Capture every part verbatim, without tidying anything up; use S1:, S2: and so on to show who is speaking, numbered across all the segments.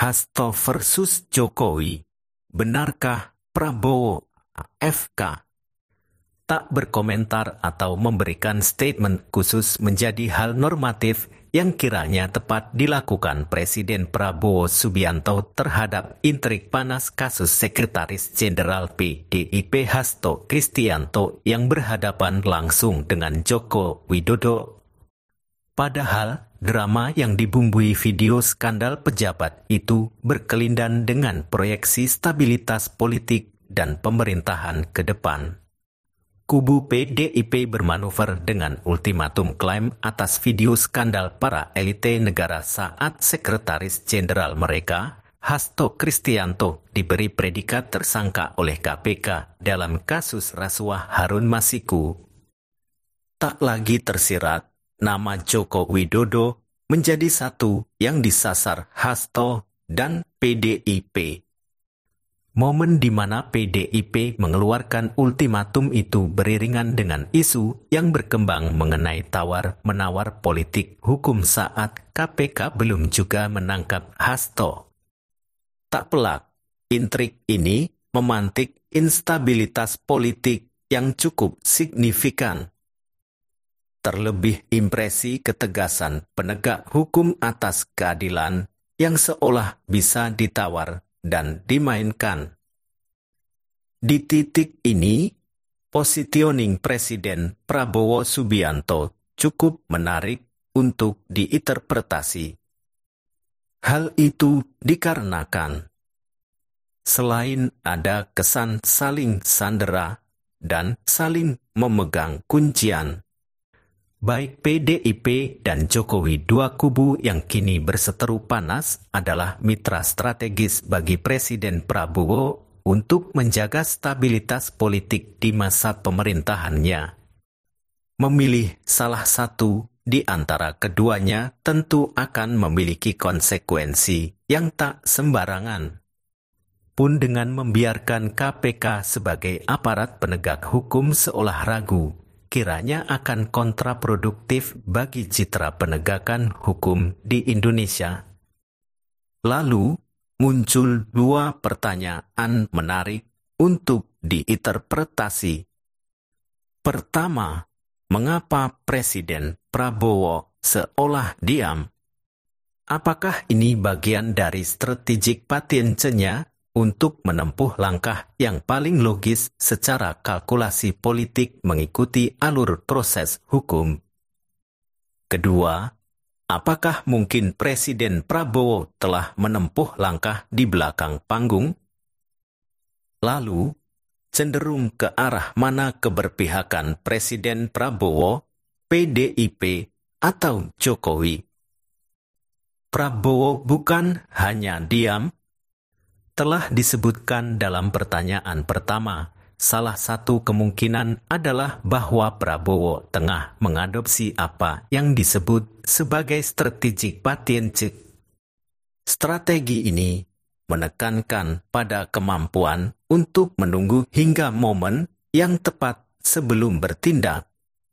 S1: Hasto versus Jokowi. Benarkah Prabowo A F K? Tak berkomentar atau memberikan statement khusus menjadi hal normatif yang kiranya tepat dilakukan Presiden Prabowo Subianto terhadap intrik panas kasus Sekretaris Jenderal P D I P Hasto Kristianto yang berhadapan langsung dengan Joko Widodo. Padahal, drama yang dibumbui video skandal pejabat itu berkelindan dengan proyeksi stabilitas politik dan pemerintahan ke depan. Kubu P D I P bermanuver dengan ultimatum klaim atas video skandal para elite negara saat Sekretaris Jenderal mereka, Hasto Kristianto, diberi predikat tersangka oleh K P K dalam kasus rasuah Harun Masiku. Tak lagi tersirat, nama Joko Widodo menjadi satu yang disasar Hasto dan P D I P. Momen di mana P D I P mengeluarkan ultimatum itu beriringan dengan isu yang berkembang mengenai tawar-menawar politik hukum saat K P K belum juga menangkap Hasto. Tak pelak, intrik ini memantik instabilitas politik yang cukup signifikan. Terlebih impresi ketegasan penegak hukum atas keadilan yang seolah bisa ditawar dan dimainkan. Di titik ini, positioning Presiden Prabowo Subianto cukup menarik untuk diinterpretasi. Hal itu dikarenakan selain ada kesan saling sandera dan saling memegang kuncian, baik P D I P dan Jokowi, dua kubu yang kini berseteru panas, adalah mitra strategis bagi Presiden Prabowo untuk menjaga stabilitas politik di masa pemerintahannya. Memilih salah satu di antara keduanya tentu akan memiliki konsekuensi yang tak sembarangan. Pun dengan membiarkan K P K sebagai aparat penegak hukum seolah ragu, kiranya akan kontraproduktif bagi citra penegakan hukum di Indonesia. Lalu, muncul dua pertanyaan menarik untuk diinterpretasi. Pertama, mengapa Presiden Prabowo seolah diam? Apakah ini bagian dari strategik patience-nya untuk menempuh langkah yang paling logis secara kalkulasi politik mengikuti alur proses hukum? Kedua, apakah mungkin Presiden Prabowo telah menempuh langkah di belakang panggung? Lalu, cenderung ke arah mana keberpihakan Presiden Prabowo, P D I P, atau Jokowi? Prabowo bukan hanya diam. Telah disebutkan dalam pertanyaan pertama, salah satu kemungkinan adalah bahwa Prabowo tengah mengadopsi apa yang disebut sebagai strategic patience. Strategi ini menekankan pada kemampuan untuk menunggu hingga momen yang tepat sebelum bertindak.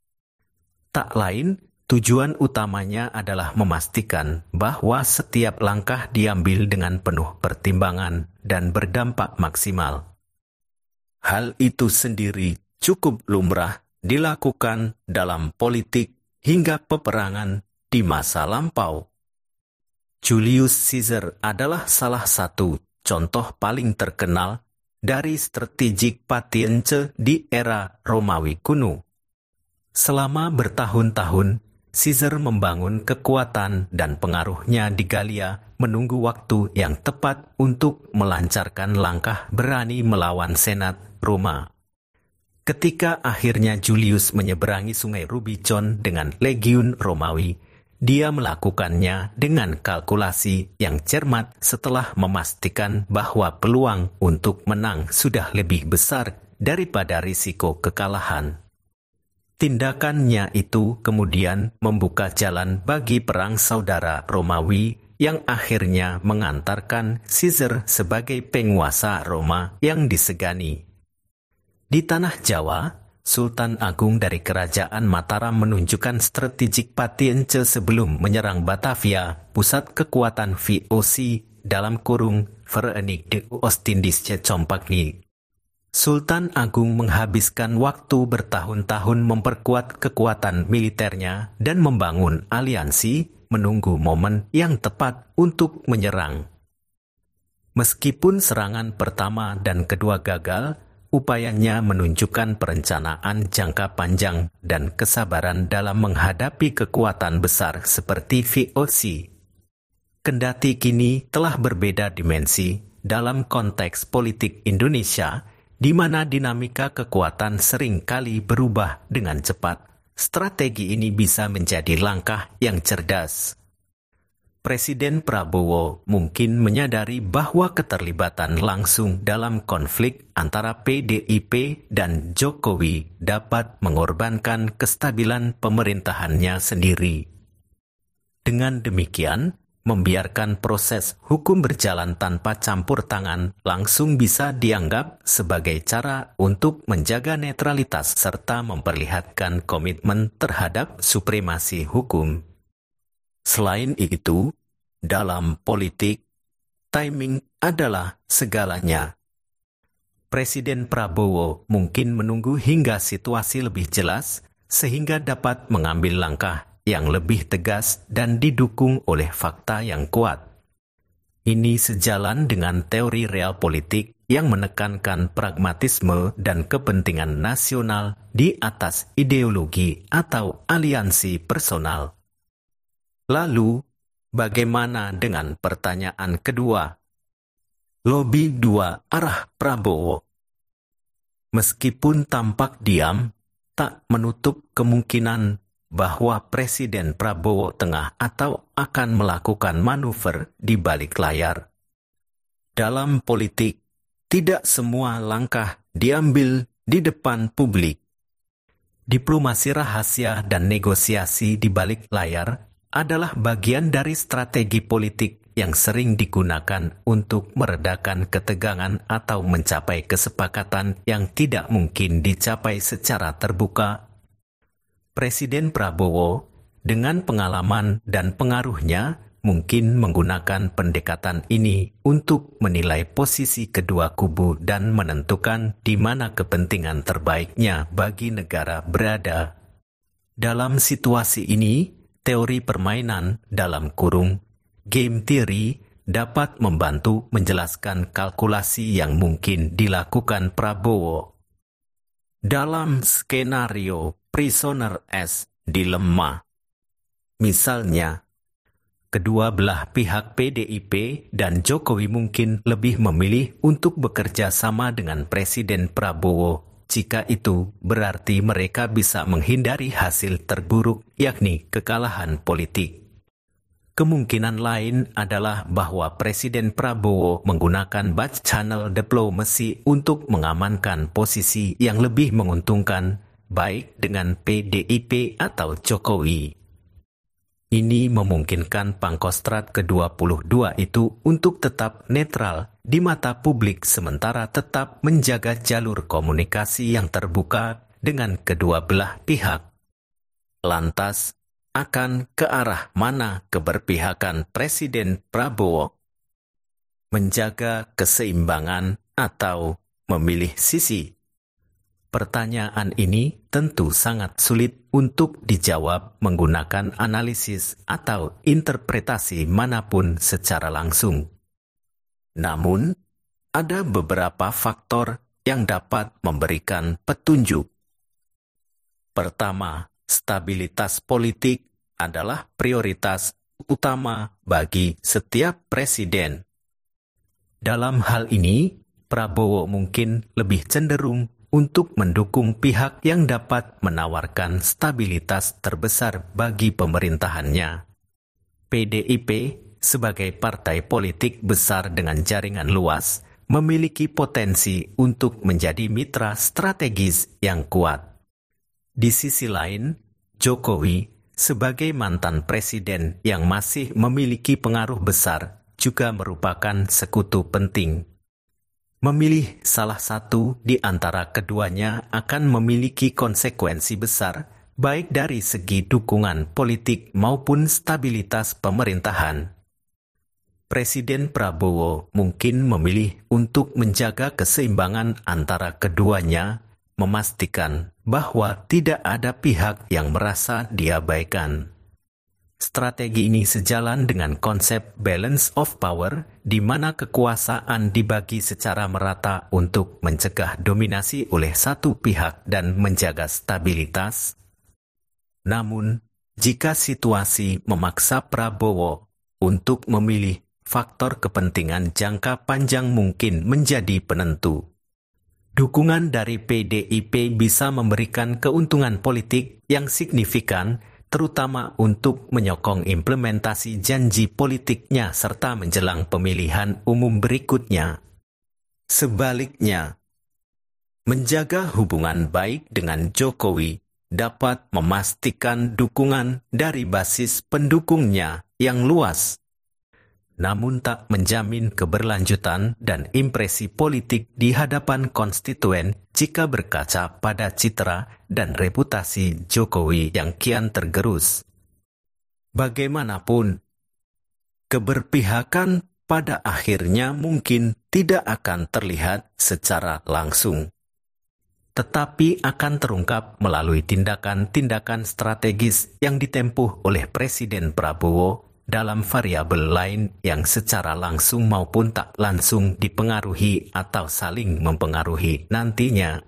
S1: Tak lain, tujuan utamanya adalah memastikan bahwa setiap langkah diambil dengan penuh pertimbangan dan berdampak maksimal. Hal itu sendiri cukup lumrah dilakukan dalam politik hingga peperangan di masa lampau. Julius Caesar adalah salah satu contoh paling terkenal dari strategik patience di era Romawi kuno. Selama bertahun-tahun, Caesar membangun kekuatan dan pengaruhnya di Galia, menunggu waktu yang tepat untuk melancarkan langkah berani melawan Senat Roma. Ketika akhirnya Julius menyeberangi sungai Rubicon dengan legiun Romawi, dia melakukannya dengan kalkulasi yang cermat setelah memastikan bahwa peluang untuk menang sudah lebih besar daripada risiko kekalahan. Tindakannya itu kemudian membuka jalan bagi perang saudara Romawi yang akhirnya mengantarkan Caesar sebagai penguasa Roma yang disegani. Di tanah Jawa, Sultan Agung dari Kerajaan Mataram menunjukkan strategik patience sebelum menyerang Batavia, pusat kekuatan V O C dalam kurung Verenigde Oostindische Compagnie. Sultan Agung menghabiskan waktu bertahun-tahun memperkuat kekuatan militernya dan membangun aliansi, menunggu momen yang tepat untuk menyerang. Meskipun serangan pertama dan kedua gagal, upayanya menunjukkan perencanaan jangka panjang dan kesabaran dalam menghadapi kekuatan besar seperti V O C. Kendati kini telah berbeda dimensi dalam konteks politik Indonesia, di mana dinamika kekuatan sering kali berubah dengan cepat, strategi ini bisa menjadi langkah yang cerdas. Presiden Prabowo mungkin menyadari bahwa keterlibatan langsung dalam konflik antara P D I P dan Jokowi dapat mengorbankan kestabilan pemerintahannya sendiri. Dengan demikian, membiarkan proses hukum berjalan tanpa campur tangan langsung bisa dianggap sebagai cara untuk menjaga netralitas serta memperlihatkan komitmen terhadap supremasi hukum. Selain itu, dalam politik, timing adalah segalanya. Presiden Prabowo mungkin menunggu hingga situasi lebih jelas sehingga dapat mengambil langkah yang lebih tegas dan didukung oleh fakta yang kuat. Ini sejalan dengan teori real politik yang menekankan pragmatisme dan kepentingan nasional di atas ideologi atau aliansi personal. Lalu, bagaimana dengan pertanyaan kedua? Lobi dua arah Prabowo. Meskipun tampak diam, tak menutup kemungkinan bahwa Presiden Prabowo tengah atau akan melakukan manuver di balik layar. Dalam politik, tidak semua langkah diambil di depan publik. Diplomasi rahasia dan negosiasi di balik layar adalah bagian dari strategi politik yang sering digunakan untuk meredakan ketegangan atau mencapai kesepakatan yang tidak mungkin dicapai secara terbuka. Presiden Prabowo, dengan pengalaman dan pengaruhnya, mungkin menggunakan pendekatan ini untuk menilai posisi kedua kubu dan menentukan di mana kepentingan terbaiknya bagi negara berada. Dalam situasi ini, teori permainan dalam kurung game theory dapat membantu menjelaskan kalkulasi yang mungkin dilakukan Prabowo. Dalam skenario prisoner S dilemma, misalnya, kedua belah pihak P D I P dan Jokowi mungkin lebih memilih untuk bekerja sama dengan Presiden Prabowo jika itu berarti mereka bisa menghindari hasil terburuk, yakni kekalahan politik. Kemungkinan lain adalah bahwa Presiden Prabowo menggunakan back channel diplomasi untuk mengamankan posisi yang lebih menguntungkan, baik dengan P D I P atau Jokowi. Ini memungkinkan Pangkostrat ke dua puluh dua itu untuk tetap netral di mata publik sementara tetap menjaga jalur komunikasi yang terbuka dengan kedua belah pihak. Lantas, akan ke arah mana keberpihakan Presiden Prabowo? Menjaga keseimbangan atau memilih sisi? Pertanyaan ini tentu sangat sulit untuk dijawab menggunakan analisis atau interpretasi manapun secara langsung. Namun, ada beberapa faktor yang dapat memberikan petunjuk. Pertama, stabilitas politik adalah prioritas utama bagi setiap presiden. Dalam hal ini, Prabowo mungkin lebih cenderung untuk mendukung pihak yang dapat menawarkan stabilitas terbesar bagi pemerintahannya. P D I P sebagai partai politik besar dengan jaringan luas memiliki potensi untuk menjadi mitra strategis yang kuat. Di sisi lain, Jokowi sebagai mantan presiden yang masih memiliki pengaruh besar juga merupakan sekutu penting. Memilih salah satu di antara keduanya akan memiliki konsekuensi besar, baik dari segi dukungan politik maupun stabilitas pemerintahan. Presiden Prabowo mungkin memilih untuk menjaga keseimbangan antara keduanya, memastikan bahwa tidak ada pihak yang merasa diabaikan. Strategi ini sejalan dengan konsep balance of power, di mana kekuasaan dibagi secara merata untuk mencegah dominasi oleh satu pihak dan menjaga stabilitas. Namun, jika situasi memaksa Prabowo untuk memilih, faktor kepentingan jangka panjang mungkin menjadi penentu. Dukungan dari P D I P bisa memberikan keuntungan politik yang signifikan, terutama untuk menyokong implementasi janji politiknya serta menjelang pemilihan umum berikutnya. Sebaliknya, menjaga hubungan baik dengan Jokowi dapat memastikan dukungan dari basis pendukungnya yang luas, namun tak menjamin keberlanjutan dan impresi politik di hadapan konstituen jika berkaca pada citra dan reputasi Jokowi yang kian tergerus. Bagaimanapun, keberpihakan pada akhirnya mungkin tidak akan terlihat secara langsung, tetapi akan terungkap melalui tindakan-tindakan strategis yang ditempuh oleh Presiden Prabowo dalam variabel lain yang secara langsung maupun tak langsung dipengaruhi atau saling mempengaruhi nantinya.